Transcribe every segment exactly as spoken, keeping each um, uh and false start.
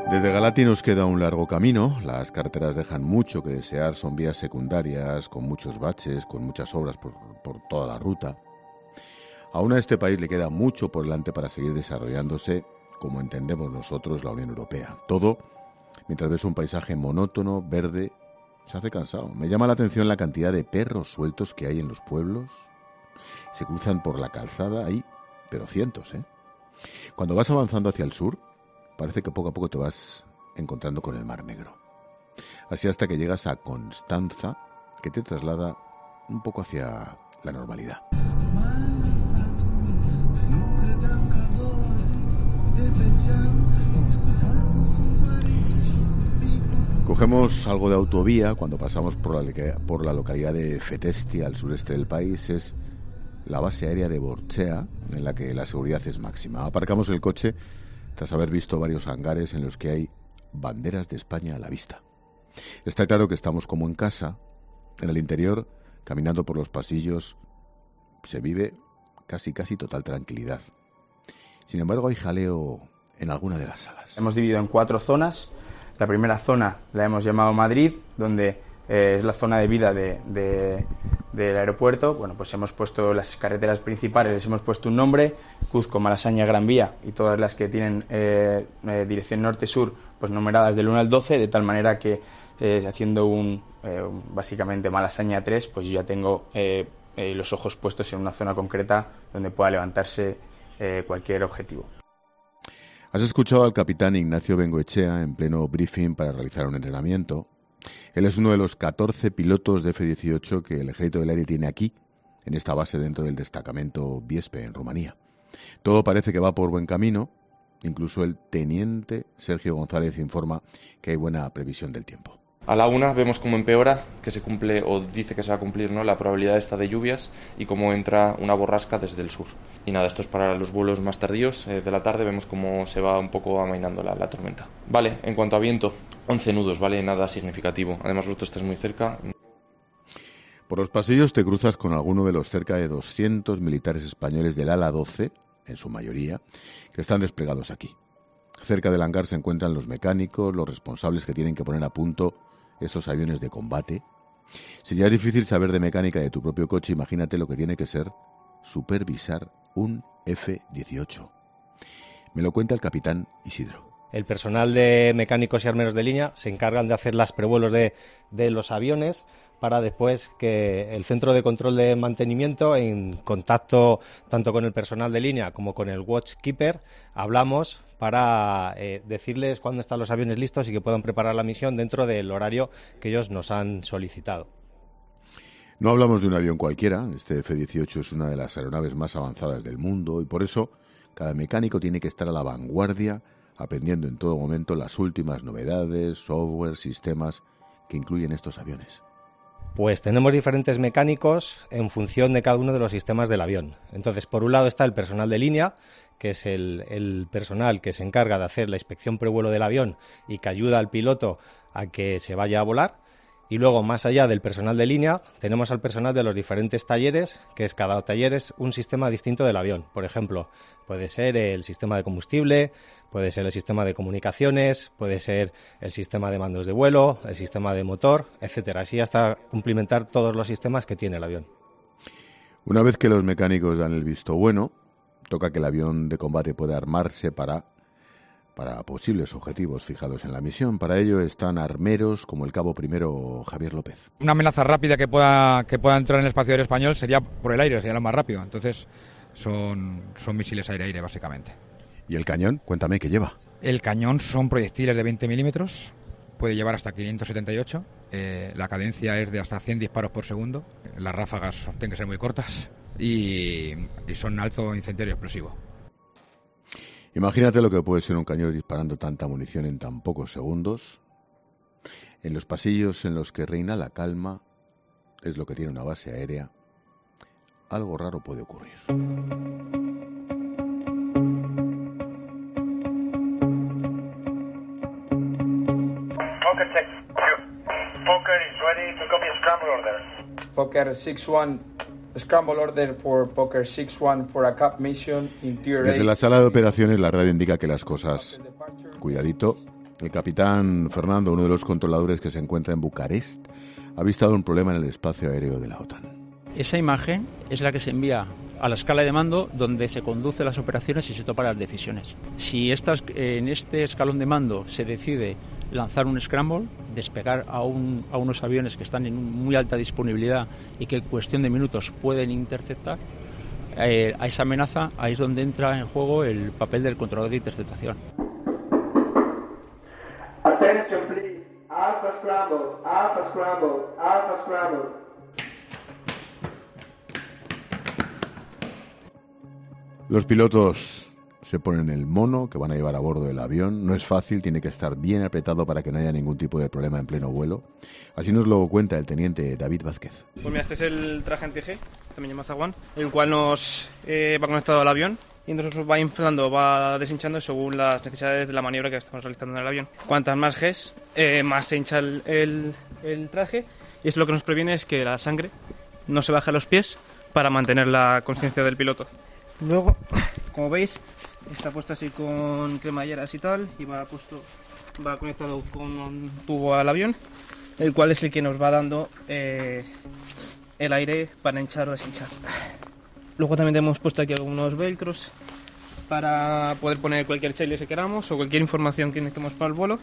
Desde Galati nos queda un largo camino. Las carreteras dejan mucho que desear, son vías secundarias, con muchos baches, con muchas obras por, por toda la ruta. Aún a este país le queda mucho por delante para seguir desarrollándose, como entendemos nosotros la Unión Europea. Todo mientras ves un paisaje monótono, verde, se hace cansado. Me llama la atención la cantidad de perros sueltos que hay en los pueblos. Se cruzan por la calzada ahí, pero cientos, ¿eh? Cuando vas avanzando hacia el sur, parece que poco a poco te vas encontrando con el Mar Negro. Así hasta que llegas a Constanza, que te traslada un poco hacia la normalidad. Cogemos algo de autovía cuando pasamos por la, por la localidad de Fetesti, al sureste del país. Es la base aérea de Borchea, en la que la seguridad es máxima. Aparcamos el coche tras haber visto varios hangares en los que hay banderas de España a la vista. Está claro que estamos como en casa. En el interior, caminando por los pasillos, se vive casi casi total tranquilidad. Sin embargo, hay jaleo en alguna de las salas. Hemos dividido en cuatro zonas. La primera zona la hemos llamado Madrid, donde eh, es la zona de vida de, de, del aeropuerto. Bueno, pues hemos puesto las carreteras principales, les hemos puesto un nombre: Cuzco, Malasaña, Gran Vía, y todas las que tienen eh, eh, dirección norte-sur, pues numeradas del uno al doce, de tal manera que eh, haciendo un, eh, un básicamente Malasaña tres, pues yo ya tengo eh, eh, los ojos puestos en una zona concreta donde pueda levantarse eh, cualquier objetivo. Has escuchado al capitán Ignacio Bengoechea en pleno briefing para realizar un entrenamiento. Él es uno de los catorce pilotos de F dieciocho que el Ejército del Aire tiene aquí, en esta base dentro del destacamento Viespe, en Rumanía. Todo parece que va por buen camino. Incluso el teniente Sergio González informa que hay buena previsión del tiempo. A la una vemos cómo empeora, que se cumple o dice que se va a cumplir, ¿no?, la probabilidad esta de lluvias, y cómo entra una borrasca desde el sur. Y nada, esto es para los vuelos más tardíos eh, de la tarde. Vemos cómo se va un poco amainando la, la tormenta. Vale, en cuanto a viento, once nudos, ¿vale? Nada significativo. Además, vosotros estáis muy cerca. Por los pasillos te cruzas con alguno de los cerca de doscientos militares españoles del ala doce, en su mayoría, que están desplegados aquí. Cerca del hangar se encuentran los mecánicos, los responsables que tienen que poner a punto estos aviones de combate. Si ya es difícil saber de mecánica de tu propio coche, imagínate lo que tiene que ser supervisar un F dieciocho. Me lo cuenta el capitán Isidro. El personal de mecánicos y armeros de línea se encargan de hacer las prevuelos de, de los aviones, para después que el centro de control de mantenimiento, en contacto tanto con el personal de línea como con el watchkeeper, hablamos para eh, decirles cuándo están los aviones listos y que puedan preparar la misión dentro del horario que ellos nos han solicitado. No hablamos de un avión cualquiera. Este F dieciocho es una de las aeronaves más avanzadas del mundo, y por eso cada mecánico tiene que estar a la vanguardia, aprendiendo en todo momento las últimas novedades, software, sistemas que incluyen estos aviones. Pues tenemos diferentes mecánicos en función de cada uno de los sistemas del avión. Entonces, por un lado está el personal de línea, que es el, el personal que se encarga de hacer la inspección prevuelo del avión y que ayuda al piloto a que se vaya a volar. Y luego, más allá del personal de línea, tenemos al personal de los diferentes talleres, que es cada taller es un sistema distinto del avión. Por ejemplo, puede ser el sistema de combustible, puede ser el sistema de comunicaciones, puede ser el sistema de mandos de vuelo, el sistema de motor, etcétera. Así hasta cumplimentar todos los sistemas que tiene el avión. Una vez que los mecánicos dan el visto bueno, toca que el avión de combate pueda armarse para... para posibles objetivos fijados en la misión. Para ello están armeros como el cabo primero Javier López. Una amenaza rápida que pueda que pueda entrar en el espacio aéreo español sería por el aire, sería lo más rápido. Entonces son, son misiles aire-aire básicamente. ¿Y el cañón? Cuéntame, ¿qué lleva? El cañón son proyectiles de veinte milímetros, puede llevar hasta quinientos setenta y ocho, eh, la cadencia es de hasta cien disparos por segundo, las ráfagas tienen que ser muy cortas y, y son alto incendiario explosivo. Imagínate lo que puede ser un cañón disparando tanta munición en tan pocos segundos. En los pasillos en los que reina la calma, es lo que tiene una base aérea, algo raro puede ocurrir. Fokker is ready to copy a scramble order. Fokker six one, scramble order for Fokker six one for a C A P mission interior. Desde la sala de operaciones la radio indica que las cosas, cuidadito, El capitán Fernando, uno de los controladores que se encuentra en Bucarest, ha avistado un problema en el espacio aéreo de la OTAN. Esa imagen es la que se envía a la escala de mando donde se conducen las operaciones y se toman las decisiones. Si estas, en este escalón de mando se decide lanzar un scramble, despegar a, un, a unos aviones que están en muy alta disponibilidad y que en cuestión de minutos pueden interceptar, eh, a esa amenaza, ahí es donde entra en juego el papel del controlador de interceptación. Attention please, Alpha Scramble, Alpha Scramble, Alpha Scramble. Los pilotos se ponen el mono que van a llevar a bordo del avión. No es fácil, tiene que estar bien apretado para que no haya ningún tipo de problema en pleno vuelo. Así nos lo cuenta el teniente David Vázquez. Pues mira, este es el traje anti-G, también llamado Zaguán, el cual nos eh, va conectado al avión y entonces va inflando, va deshinchando según las necesidades de la maniobra que estamos realizando en el avión. Cuantas más Gs, eh, más se hincha el, el, el traje, y eso lo que nos previene es que la sangre no se baje a los pies para mantener la conciencia del piloto. Luego, como veis, está puesto así con cremalleras y tal, y va puesto, va conectado con un tubo al avión, el cual es el que nos va dando eh, el aire para hinchar o deshinchar. Luego también hemos puesto aquí algunos velcros para poder poner cualquier checklist que queramos o cualquier información que necesitemos para el vuelo.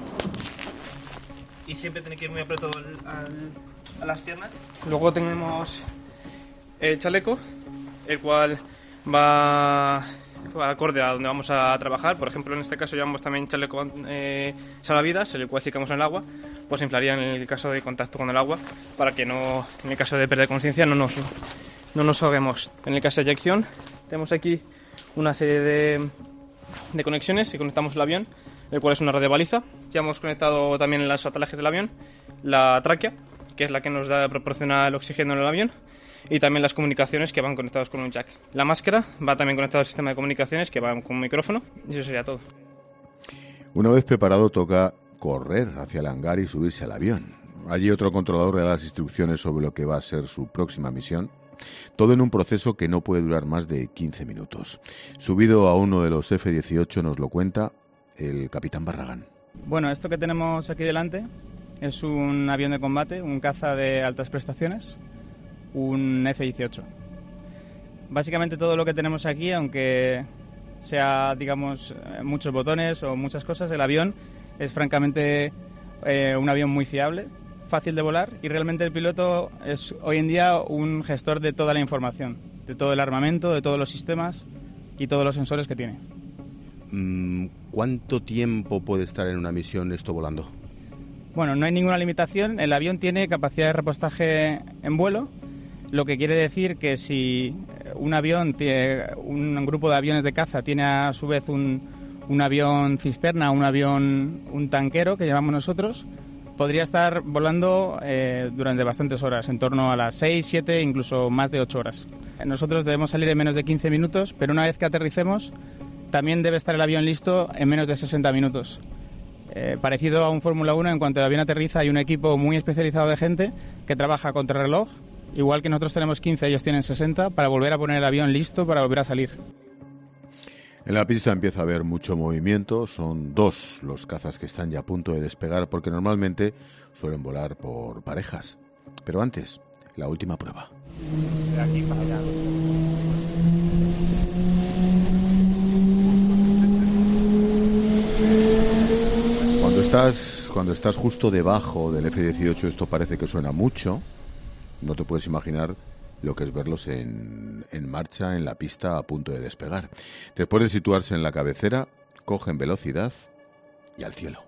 Y siempre tiene que ir muy apretado al, al, a las piernas. Luego tenemos el chaleco, el cual va, va acorde a donde vamos a trabajar. Por ejemplo, en este caso llevamos también chaleco eh, salvavidas, el cual si caemos en el agua, pues se inflaría en el caso de contacto con el agua, para que no, en el caso de pérdida de conciencia, no nos... no nos ahoguemos. En el caso de eyección, tenemos aquí una serie de, de conexiones y conectamos el avión, el cual es una red de baliza. Ya hemos conectado también en los atalajes del avión la tráquea, que es la que nos da, proporciona el oxígeno en el avión, y también las comunicaciones que van conectadas con un jack. La máscara va también conectada al sistema de comunicaciones que va con un micrófono, y eso sería todo. Una vez preparado, toca correr hacia el hangar y subirse al avión. Allí otro controlador le da las instrucciones sobre lo que va a ser su próxima misión. Todo en un proceso que no puede durar más de quince minutos. Subido a uno de los F dieciocho nos lo cuenta el capitán Barragán. Bueno, esto que tenemos aquí delante es un avión de combate, un caza de altas prestaciones, un F dieciocho. Básicamente todo lo que tenemos aquí, aunque sea, digamos, muchos botones o muchas cosas, el avión es francamente eh, un avión muy fiable, fácil de volar, y realmente el piloto es hoy en día un gestor de toda la información, de todo el armamento, de todos los sistemas y todos los sensores que tiene. ¿Cuánto tiempo puede estar en una misión esto volando? Bueno, no hay ninguna limitación. El avión tiene capacidad de repostaje en vuelo, lo que quiere decir que si un avión, tiene, un grupo de aviones de caza tiene a su vez un, un avión cisterna, un avión, un tanquero que llamamos nosotros, podría estar volando eh, durante bastantes horas, en torno a las seis, siete, incluso más de ocho horas. Nosotros debemos salir en menos de quince minutos, pero una vez que aterricemos, también debe estar el avión listo en menos de sesenta minutos. Eh, parecido a un Fórmula uno, en cuanto el avión aterriza hay un equipo muy especializado de gente que trabaja contra reloj, igual que nosotros tenemos quince, ellos tienen sesenta, para volver a poner el avión listo para volver a salir. En la pista empieza a haber mucho movimiento, son dos los cazas que están ya a punto de despegar porque normalmente suelen volar por parejas. Pero antes, la última prueba. De aquí para allá. Cuando estás, cuando estás justo debajo del F dieciocho esto parece que suena mucho, no te puedes imaginar lo que es verlos en, en marcha en la pista a punto de despegar. Después de situarse en la cabecera, cogen velocidad y al cielo.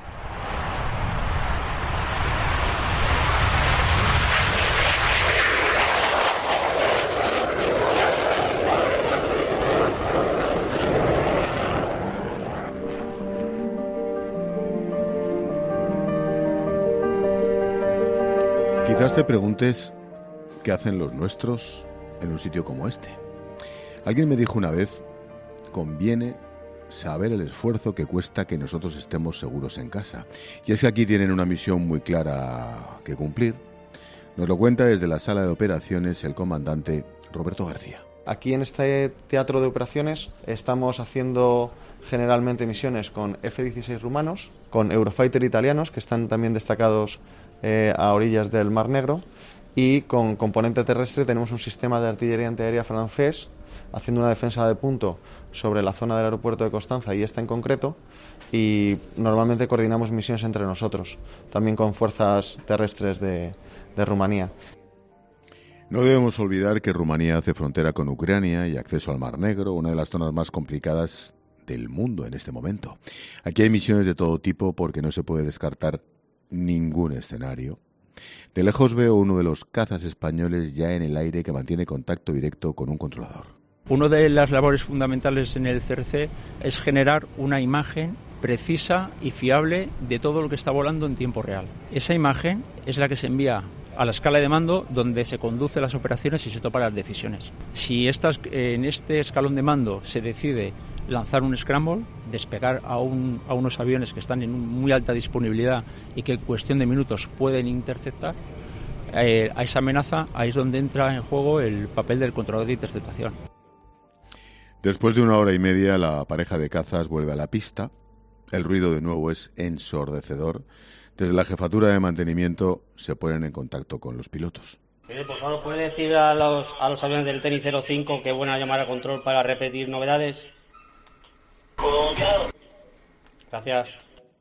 Quizás te preguntes ¿qué hacen los nuestros en un sitio como este? Alguien me dijo una vez, conviene saber el esfuerzo que cuesta que nosotros estemos seguros en casa. Y es que aquí tienen una misión muy clara que cumplir. Nos lo cuenta desde la sala de operaciones el comandante Roberto García. Aquí en este teatro de operaciones estamos haciendo generalmente misiones con F dieciséis rumanos, con Eurofighter italianos, que están también destacados eh, a orillas del Mar Negro, y con componente terrestre tenemos un sistema de artillería antiaérea francés haciendo una defensa de punto sobre la zona del aeropuerto de Constanza y esta en concreto, y normalmente coordinamos misiones entre nosotros, también con fuerzas terrestres de, de Rumanía. No debemos olvidar que Rumanía hace frontera con Ucrania y acceso al Mar Negro, una de las zonas más complicadas del mundo en este momento. Aquí hay misiones de todo tipo porque no se puede descartar ningún escenario. De lejos veo uno de los cazas españoles ya en el aire que mantiene contacto directo con un controlador. Una de las labores fundamentales en el C R C es generar una imagen precisa y fiable de todo lo que está volando en tiempo real. Esa imagen es la que se envía a la escala de mando donde se conduce las operaciones y se toman las decisiones. Si estas, en este escalón de mando se decide lanzar un scramble, despegar a, un, a unos aviones que están en muy alta disponibilidad y que en cuestión de minutos pueden interceptar, eh, a esa amenaza, ahí es donde entra en juego el papel del controlador de interceptación. Después de una hora y media, la pareja de cazas vuelve a la pista. El ruido de nuevo es ensordecedor. Desde la jefatura de mantenimiento se ponen en contacto con los pilotos. Eh, por favor, ¿puede decir a los, a los aviones del Tenis cero cinco que van a llamar a control para repetir novedades? Gracias.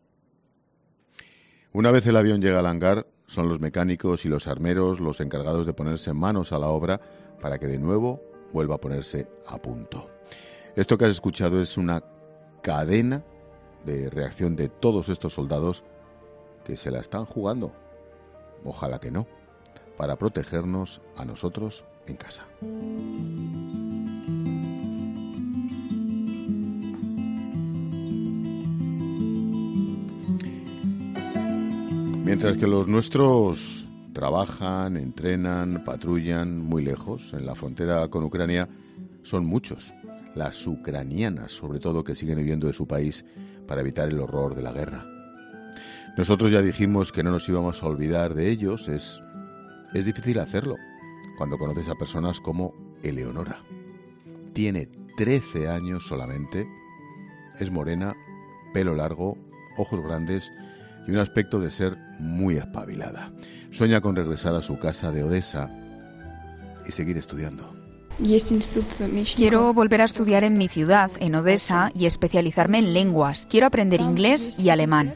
Una vez el avión llega al hangar, son los mecánicos y los armeros los encargados de ponerse manos a la obra para que de nuevo vuelva a ponerse a punto. Esto que has escuchado es una cadena de reacción de todos estos soldados que se la están jugando, ojalá que no, para protegernos a nosotros en casa. Mientras que los nuestros trabajan, entrenan, patrullan muy lejos, en la frontera con Ucrania, son muchos, las ucranianas sobre todo, que siguen huyendo de su país para evitar el horror de la guerra. Nosotros ya dijimos que no nos íbamos a olvidar de ellos. Es, es difícil hacerlo cuando conoces a personas como Eleonora. Tiene trece años solamente, es morena, pelo largo, ojos grandes y un aspecto de ser muy espabilada. Sueña con regresar a su casa de Odessa y seguir estudiando. Quiero volver a estudiar en mi ciudad, en Odessa, y especializarme en lenguas. Quiero aprender inglés y alemán.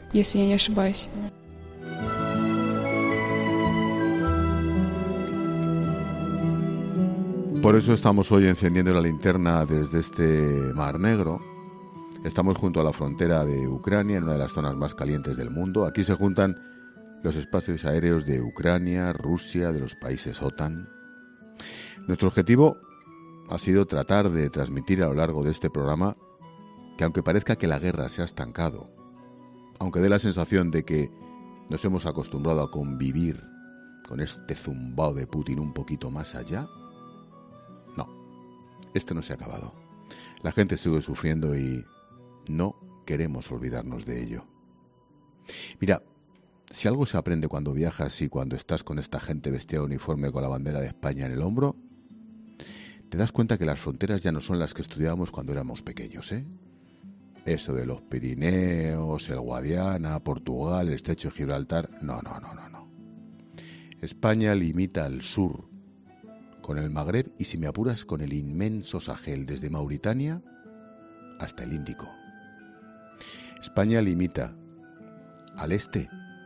Por eso estamos hoy encendiendo la linterna desde este Mar Negro. Estamos junto a la frontera de Ucrania, en una de las zonas más calientes del mundo. Aquí se juntan los espacios aéreos de Ucrania, Rusia, de los países OTAN. Nuestro objetivo ha sido tratar de transmitir a lo largo de este programa que, aunque parezca que la guerra se ha estancado, aunque dé la sensación de que nos hemos acostumbrado a convivir con este zumbao de Putin un poquito más allá, no, esto no se ha acabado. La gente sigue sufriendo y no queremos olvidarnos de ello. Mira, si algo se aprende cuando viajas y cuando estás con esta gente vestida de uniforme con la bandera de España en el hombro, te das cuenta que las fronteras ya no son las que estudiábamos cuando éramos pequeños, ¿eh? Eso de los Pirineos, el Guadiana, Portugal, el Estrecho de Gibraltar, no, no, no, no, no. España limita al sur con el Magreb y, si me apuras, con el inmenso Sahel, desde Mauritania hasta el Índico. España limita al este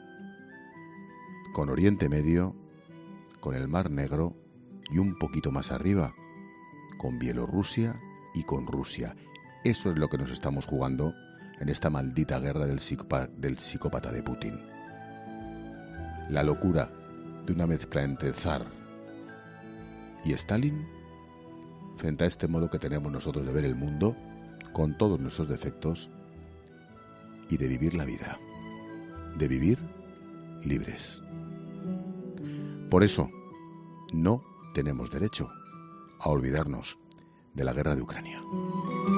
con Oriente Medio, con el Mar Negro y un poquito más arriba con Bielorrusia y con Rusia. Eso es lo que nos estamos jugando en esta maldita guerra del psicópata, del psicópata de Putin. La locura de una mezcla entre zar y Stalin frente a este modo que tenemos nosotros de ver el mundo, con todos nuestros defectos, y de vivir la vida, de vivir libres. Por eso, no tenemos derecho a olvidarnos de la guerra de Ucrania.